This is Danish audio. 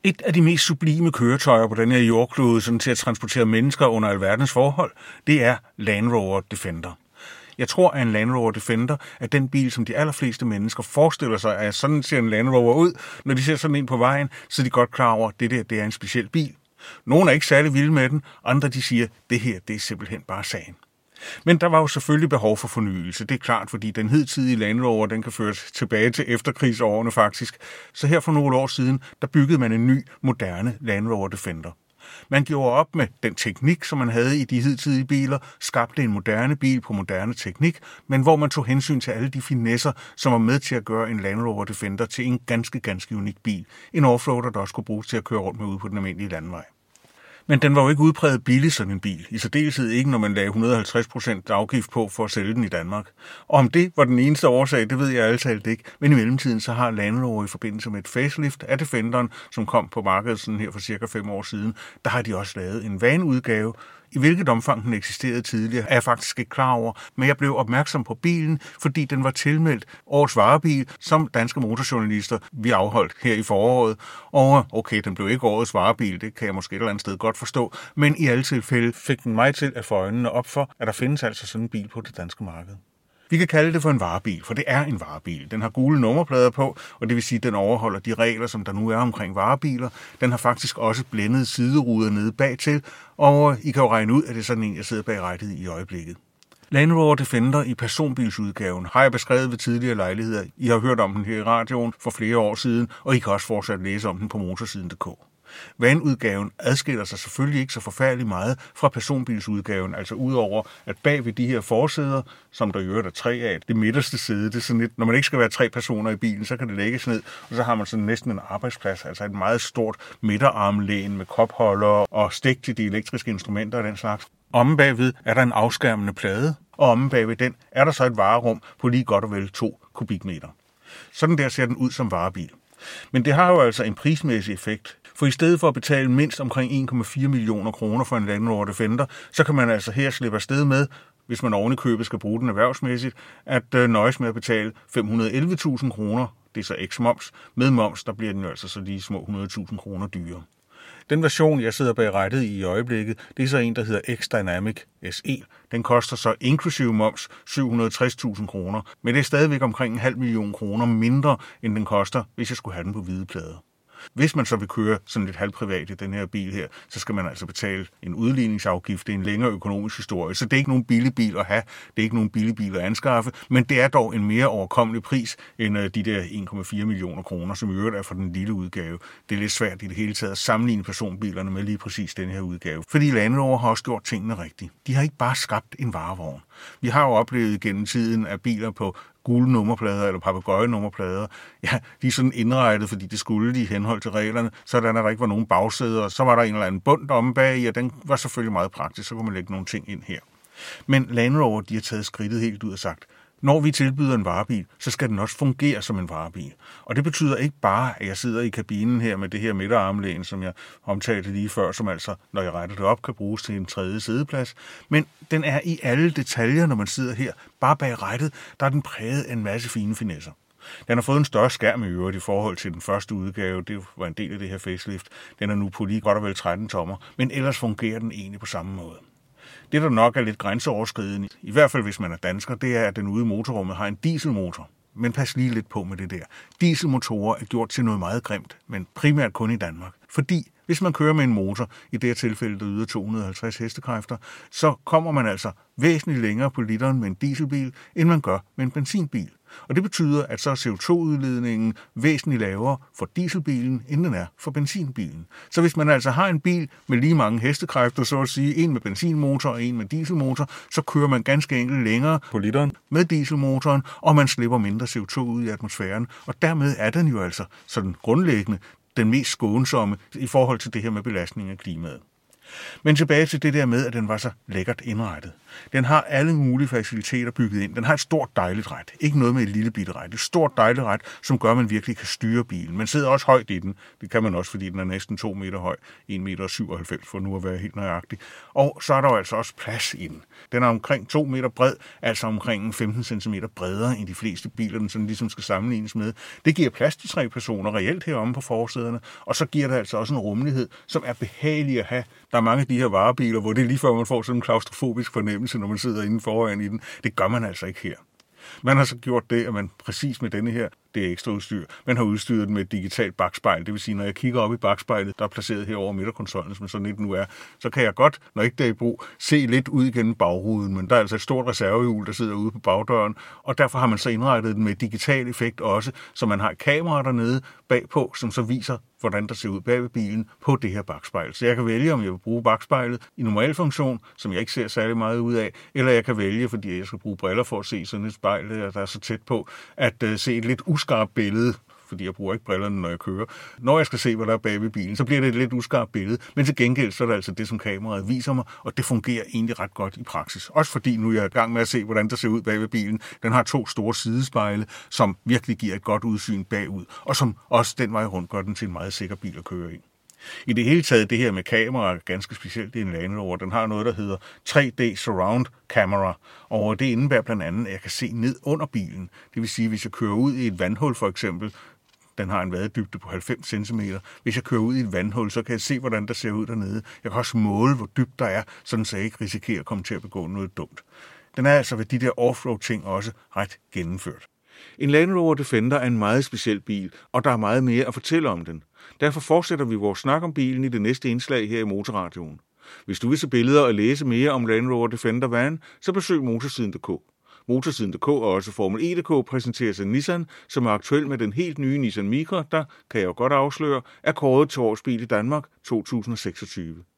Et af de mest sublime køretøjer på den her jordklode, sådan til at transportere mennesker under alverdens forhold, det er Land Rover Defender. Jeg tror, at en Land Rover Defender er den bil, som de allerfleste mennesker forestiller sig, at sådan ser en Land Rover ud, når de ser sådan en på vejen, så er de godt klar over, at det er en speciel bil. Nogle er ikke særlig vilde med den, andre de siger, at det her det er simpelthen bare sagen. Men der var jo selvfølgelig behov for fornyelse, det er klart, fordi den hidtidige Land Rover, den kan føres tilbage til efterkrigsårene faktisk. Så her for nogle år siden, der byggede man en ny, moderne Land Rover Defender. Man gjorde op med den teknik, som man havde i de hidtidige biler, skabte en moderne bil på moderne teknik, men hvor man tog hensyn til alle de finesser, som var med til at gøre en Land Rover Defender til en ganske unik bil. En offroader, der også kunne bruges til at køre rundt med ude på den almindelige landvej. Men den var jo ikke udpræget billig, sådan en bil. I særdeleshed ikke, når man lagde 150% afgift på for at sælge den i Danmark. Og om det var den eneste årsag, det ved jeg altid ikke. Men i mellemtiden så har Land Rover i forbindelse med et facelift af Defenderen, som kom på markedet sådan her for cirka 5 år siden, der har de også lavet en vanudgave. I hvilket omfang den eksisterede tidligere, er jeg faktisk ikke klar over, men jeg blev opmærksom på bilen, fordi den var tilmeldt årets varebil, som Danske Motorjournalister vi afholdt her i foråret. Og okay, den blev ikke årets varebil, det kan jeg måske et eller andet sted godt forstå, men i alle tilfælde fik den mig til at få øjnene op for, at der findes altså sådan en bil på det danske marked. Vi kan kalde det for en varebil, for det er en varebil. Den har gule nummerplader på, og det vil sige, at den overholder de regler, som der nu er omkring varebiler. Den har faktisk også blændet sideruder nede bagtil, og I kan jo regne ud, at det er sådan en, jeg sidder bag rattet i øjeblikket. Land Rover Defender i personbilsudgaven har jeg beskrevet ved tidligere lejligheder. I har hørt om den her i radioen for flere år siden, og I kan også fortsat læse om den på motorsiden.dk. Vanudgaven adskiller sig selvfølgelig ikke så forfærdeligt meget fra personbilsudgaven, altså udover at bag ved de her forsæder, som der i øvrigt er 3 af, det midterste sæde, det er sådan lidt, når man ikke skal være 3 personer i bilen, så kan det lægges ned, og så har man sådan næsten en arbejdsplads, altså et meget stort midterarmlæn med kopholder og stik til de elektriske instrumenter og den slags. Omme bagved er der en afskærmende plade, og omme bagved den er der så et varerum på lige godt og vel 2 kubikmeter. Sådan der ser den ud som varebil. Men det har jo altså en prismæssig effekt. For i stedet for at betale mindst omkring 1,4 millioner kroner for en Land Rover Defender, så kan man altså her slippe afsted med, hvis man oven i købet skal bruge den erhvervsmæssigt, at nøjes med at betale 511.000 kroner, det er så eks-moms. Med moms, der bliver den jo altså så lige små 100.000 kroner dyrere. Den version, jeg sidder bag rattet i øjeblikket, det er så en, der hedder X-Dynamic SE. Den koster så inklusive moms 760.000 kroner, men det er stadigvæk omkring 500.000 kroner mindre, end den koster, hvis jeg skulle have den på hvide plader. Hvis man så vil køre sådan lidt halvprivat i den her bil her, så skal man altså betale en udligningsafgift. Det er en længere økonomisk historie, så det er ikke nogen billig bil at have. Det er ikke nogen billig bil at anskaffe, men det er dog en mere overkommelig pris end de der 1,4 millioner kroner, som i øvrigt er for den lille udgave. Det er lidt svært i det hele taget at sammenligne personbilerne med lige præcis den her udgave, fordi Land Rover har også gjort tingene rigtigt. De har ikke bare skabt en varevogn. Vi har jo oplevet gennem tiden, at biler på gule nummerplader eller papegøjenummerplader, ja, de er sådan indrettet, fordi det skulle de i henhold til reglerne, sådan at der ikke var nogen bagsæder, og så var der en eller anden bund omme bag, og den var selvfølgelig meget praktisk, så kunne man lægge nogle ting ind her. Men Land Rover, de har taget skridtet helt ud og sagt, når vi tilbyder en varebil, så skal den også fungere som en varebil. Og det betyder ikke bare, at jeg sidder i kabinen her med det her midterarmlæn, som jeg omtalte lige før, som altså, når jeg retter det op, kan bruges til en 3. sædeplads. Men den er i alle detaljer, når man sidder her. Bare bag rattet, der er den præget af en masse fine finesser. Den har fået en større skærm i øvrigt i forhold til den første udgave. Det var en del af det her facelift. Den er nu på lige godt og vel 13 tommer, men ellers fungerer den egentlig på samme måde. Det, der nok er lidt grænseoverskridende, i hvert fald hvis man er dansker, det er, at den ude i motorrummet har en dieselmotor. Men pas lige lidt på med det der. Dieselmotorer er gjort til noget meget grimt, men primært kun i Danmark. Fordi hvis man kører med en motor, i det her tilfælde der yder 250 hestekræfter, så kommer man altså væsentligt længere på literen med en dieselbil, end man gør med en benzinbil. Og det betyder, at så er CO2-udledningen væsentligt lavere for dieselbilen, end den er for benzinbilen. Så hvis man altså har en bil med lige mange hestekræfter, så at sige en med benzinmotor og en med dieselmotor, så kører man ganske enkelt længere på literen med dieselmotoren, og man slipper mindre CO2 ud i atmosfæren. Og dermed er den jo altså sådan grundlæggende den mest skånsomme i forhold til det her med belastning af klimaet. Men tilbage til det der med, at den var så lækkert indrettet. Den har alle mulige faciliteter bygget ind. Den har et stort dejligt ret. Ikke noget med et lille bitte ret. Et stort dejligt ret, som gør, at man virkelig kan styre bilen. Man sidder også højt i den. Det kan man også, fordi den er næsten 2 meter høj. 1,97 meter for nu at være helt nøjagtig. Og så er der jo altså også plads i den. Den er omkring 2 meter bred, altså omkring 15 cm bredere end de fleste biler, den sådan ligesom skal sammenlignes med. Det giver plads til 3 personer reelt heromme på forsæderne, og så giver det altså også en rummelighed, som er behagelig at have. Der er mange af de her varebiler, hvor det er lige før man får sådan en klaustrofobisk fornemmelse, når man sidder inde foran i den. Det gør man altså ikke her. Man har så gjort det, at man præcis med denne her, det er ekstra udstyr, man har udstyret den med et digitalt bakspejl. Det vil sige, når jeg kigger op i bakspejlet, der er placeret her over midterkonsollen, som sådan lidt nu er, så kan jeg godt, når ikke det er i brug, se lidt ud igennem bagruden. Men der er altså et stort reservehjul, der sidder ude på bagdøren, og derfor har man så indrettet den med digital effekt også, så man har et kamera dernede bagpå, som så viser, hvordan der ser ud bag ved bilen på det her bakspejl. Så jeg kan vælge, om jeg vil bruge bakspejlet i normal funktion, som jeg ikke ser særlig meget ud af, eller jeg kan vælge, fordi jeg skal bruge briller for at se sådan et spejl, der er så tæt på, at se et lidt uskarpt billede, fordi jeg bruger ikke brillerne, når jeg kører. Når jeg skal se, hvad der er bag ved bilen, så bliver det et lidt uskarpt billede, men til gengæld så er det altså det, som kameraet viser mig, og det fungerer egentlig ret godt i praksis. Også fordi nu er jeg i gang med at se, hvordan der ser ud bag ved bilen. Den har 2 store sidespejle, som virkelig giver et godt udsyn bagud, og som også den vej rundt gør den til en meget sikker bil at køre i. I det hele taget, det her med kamera, ganske specielt i en Land Rover, den har noget, der hedder 3D Surround Camera, og det indebærer blandt andet, at jeg kan se ned under bilen. Det vil sige, hvis jeg kører ud i et vandhul for eksempel, den har en vadedybde på 90 cm. Hvis jeg kører ud i et vandhul, så kan jeg se, hvordan der ser ud dernede. Jeg kan også måle, hvor dybt der er, sådan så jeg ikke risikerer at komme til at begå noget dumt. Den er altså ved de der offroad-ting også ret gennemført. En Land Rover Defender er en meget speciel bil, og der er meget mere at fortælle om den. Derfor fortsætter vi vores snak om bilen i det næste indslag her i Motorradioen. Hvis du vil se billeder og læse mere om Land Rover Defender Van, så besøg motorsiden.dk. Motorsiden.dk og også Formel E.dk præsenteres af Nissan, som er aktuel med den helt nye Nissan Micra, der, kan jeg jo godt afsløre, er kåret til årsbil i Danmark 2026.